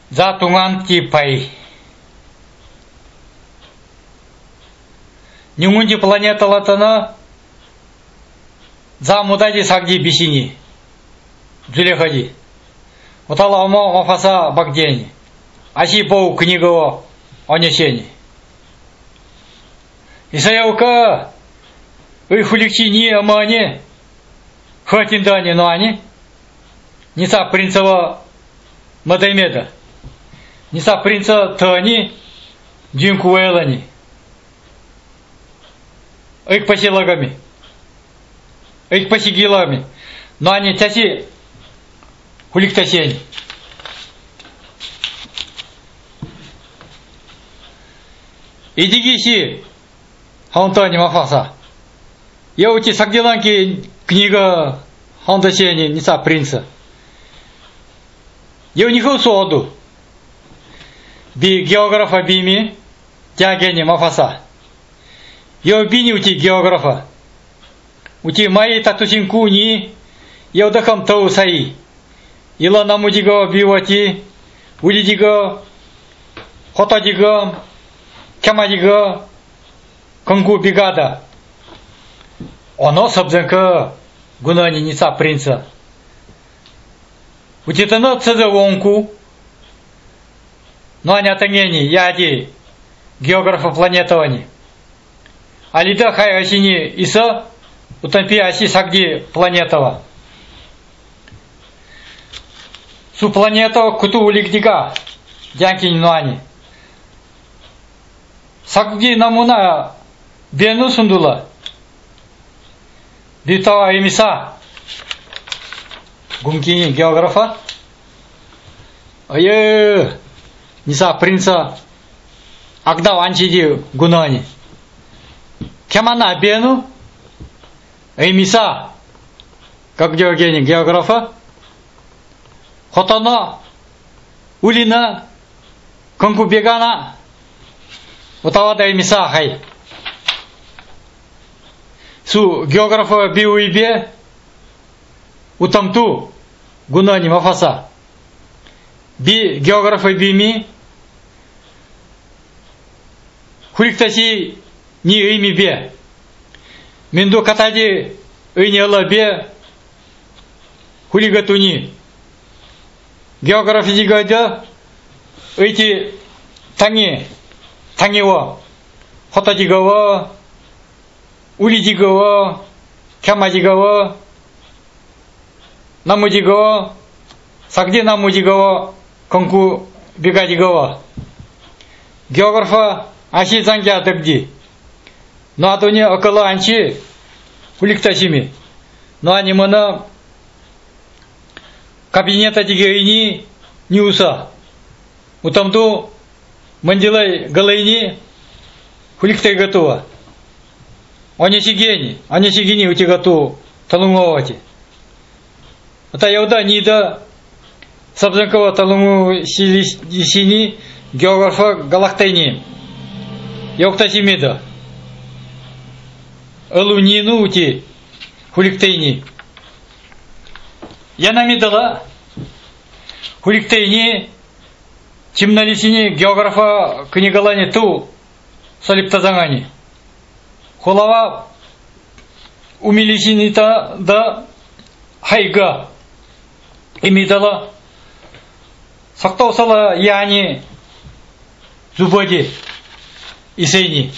Zatungan ki pai. Нюнги планета латана за мудади сагди бисини джулехади утала омо мафаса багдени аси боу книго онесени исаяука ой хуликчи ни амане хатиндани нани ниса принцева мадаймеда ниса принца тани динкуэлани их посилагами, их посигилами, но они тяси хуликтасень. Идигиси хаунтани мафаса. Я у тебя сагдиланки книга хаунтасени ниса принца. Я у них усоду. Би географа бими тягени мафаса. Я бини у тебя географа. У тебя мои татусинку ни, я удахам тау саи. Ила намудиго бивати, улидиго, хотадиго, камадиго, конгу бигада. Оно собзенка гунани ница принца. У тебя на цезавонку, но они атангени, яди, географа планетовани. Алида хай осени иса утампи оси сагди планетова. Су планета куту улигдига дянки нуани. Сагди намуна бену сундула. Битава эмиса гумкини географа. Ае ниса принца агдав анчиди гунани. Кемана бену, эмиса, как Диогений географа, хотана, улина, конкубегана, утавада эмиса хай. Су географа биуибе, утамту, гунани мафаса. Би географа бими, хуликтаси, ни ими бе. Менду катади ыни ала бе. Хулигатуни. Географи дигада эти тангева. Хотадигава. Улидигава. Камадигава. Намудигава. Сагди намудигава. Конку бегадигава. Географа аси зангя дабди. Но а то не около анчи хуликтасими. Но они мана кабинета дигейни ньюса. Утамду мандилай галайни хуликтай готова. Они сигени у тебя готовы талунговати. Это яуда нида сабзанкова талунгу сини географа галактайни. Яуктасимида. Алунину ути хуликтейни. Я намидала хуликтейни чимналисини географа книгалани ту салиптазангани. Холава умилисинита да хайга имидала сактаусала яни зубоди исейни.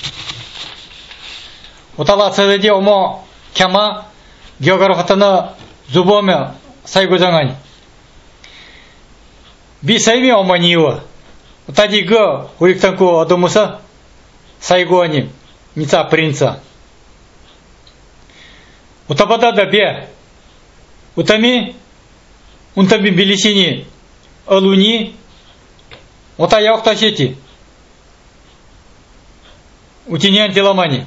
Утала целеде омо кяма географатана зубоме сайгузангани. Би сайми омо ниwa. Утади га хуликтанку адомуса сайгуани ница принца. Утабада да бе. Утами унтами билисини алуни ута яуктасети. Утинян теламани.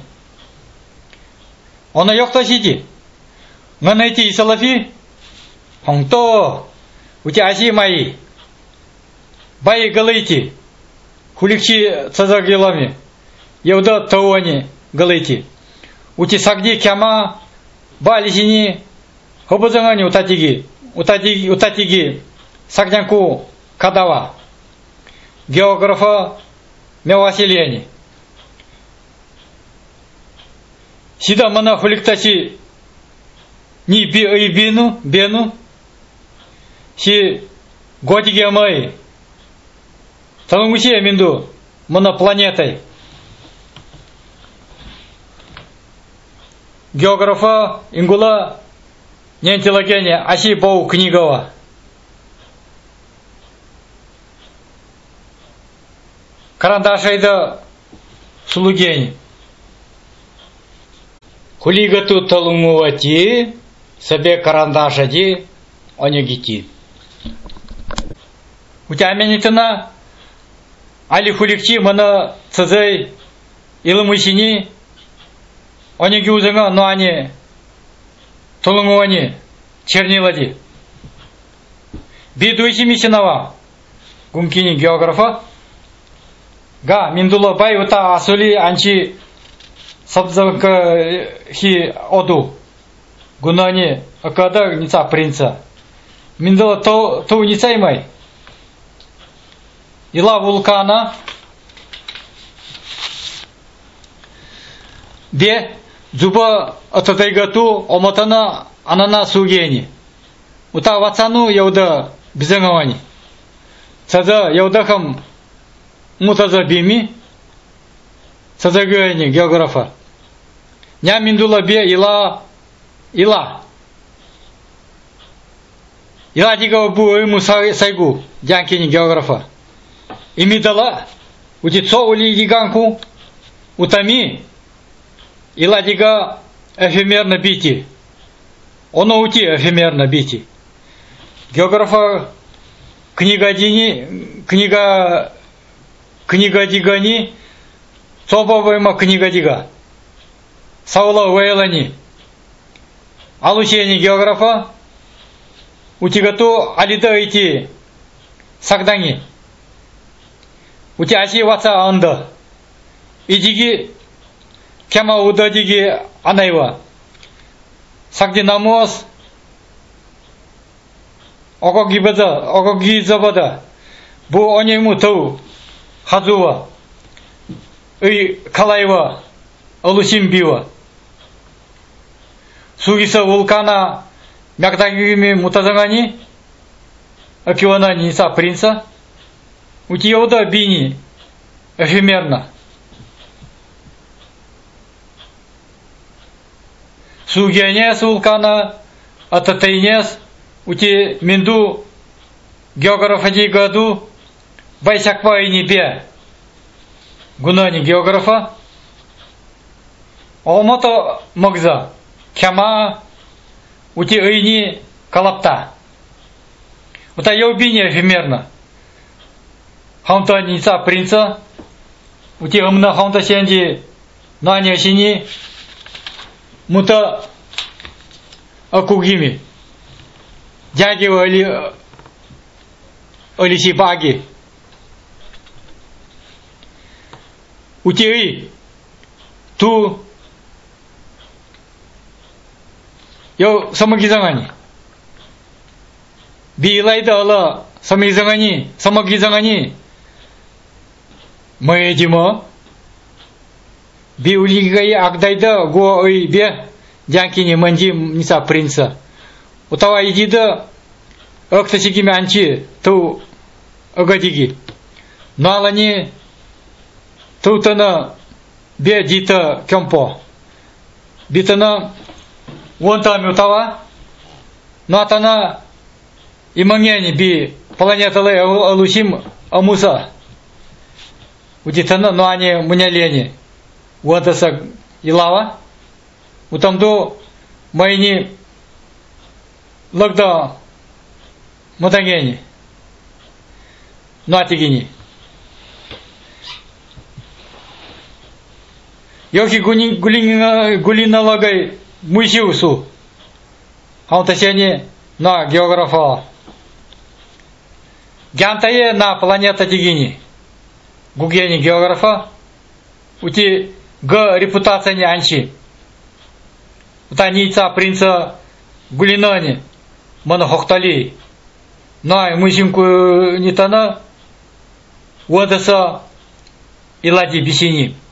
Она ёхта сиди. На найти и салафи. Хонто. У тебя аси мои. Баи галайти. Хуликчи цазагилами. Яуда тауани галайти. У тебя сагди кяма. Балисини. Хобозангани утатиги. Утатиги. Сагдянку кадава. географа Мевасилени. Сида мана хуликтаси ни бену, си годиге май, талунгуси минду мана планетой. Географа ингула неинтеллигения аси боу книгова. Карандашайда сулугени. Хулигату талумувати, себе карандашади, онегити. У тебя менитина, али хуликчи мана цазай илымышини, онеги узанга, но они талумувани чернилади. Бидуиси мисинава, гумкини географа, га миндула бай ута асули анчи сабзанка хи оду гунани акада ница принца миндула то ницаймай ила вулкана бе зуба ататайгату оматана анана сугени ута вацану яуда бизангавани цада яудахам мутаза бими цадагани географа ня миндула бе ила дига бу ему сайгу дянкини географа имидала утицо ули диганку утами ила дига эфемерно бити оно ути эфемерно бити географа книга дигани собовыма книга дига Саула Уэйлани алучени географа утигату алида ити сагдани ути аси ваца анда идиги кема удадиги анайва сагди намоз окоги забада бу онему тау хазува и калайва алусимбива сугиса вулкана мягтагими мутазангани акивана ниса принца утиода бини эфемерно сугенес вулкана ататайнес ути минду географа году байсаква и небе гунани географа Омото могза, кяма, ути ыйни калапта. Ута яубини эфемерно. Хаунта ница принца, ути умна хаунта сенди наня сини, мута акугими. Дяги олиси баги. Ути ый, ту Yo самогизангани. Билайда ала самогизангани. Маедимо. Биулигай агдайда го ой бе дянкини манди ниса принца. Утава идида актасигими анчи ту агадиги. Налани тутана бе дита кемпо. Битана Вонтами утава, натана имангени би планета ле алусим амуса. Удитана но они мунялени. Вонтаса илава. Утамду майни логда матагени. Натигини. Йохи гулина лагай Мусиусу, хаутасяни на географа. Гянтае на планета Дигини. Гугени географа. Ути г репутация не анчи. Ута ница принца Гулинани. Мана хохтали. На мусимку нитана. Водаса Илади Бесини